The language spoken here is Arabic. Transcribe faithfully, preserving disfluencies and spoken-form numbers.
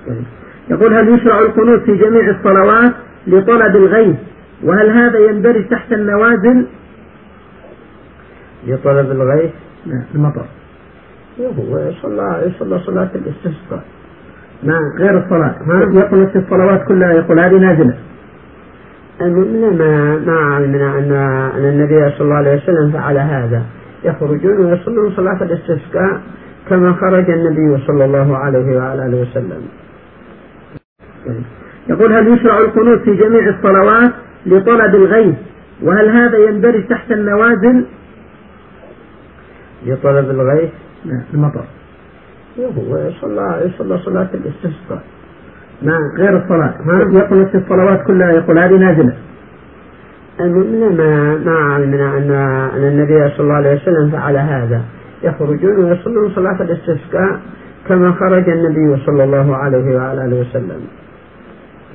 يقول: هل يشرع القنوت في جميع الصلوات لطلب الغيث؟ وهل هذا يندرج تحت النوازل؟ لطلب الغيث؟ لا، المطر. هو يصلى يصلى صلاة الاستسقاء ما غير الصلاة، ما يقول في الصلوات كلها، يقول هذه نازلة. المؤمن ما ما علمنا أن أن النبي صلى الله عليه وسلم فعل هذا، يخرجون ويصلون صلاة الاستسقاء كما خرج النبي صلى الله عليه وعلى آله وسلم. يقول: هل يشرع القنوت في جميع الصلوات لطلب الغيث؟ وهل هذا يندرج تحت النوازل؟ لطلب الغيث؟ لا، المطر. هو يصلى يصلى صلاة الاستسقاء ما غير الصلاة، ما يقول في الصلوات كلها، يقول هذه نازلة. المؤمن ما ما علمنا أن أن النبي صلى الله عليه وسلم فعل هذا، يخرجون ويصلون صلاة الاستسقاء كما خرج النبي صلى الله عليه وعلى آله وسلم.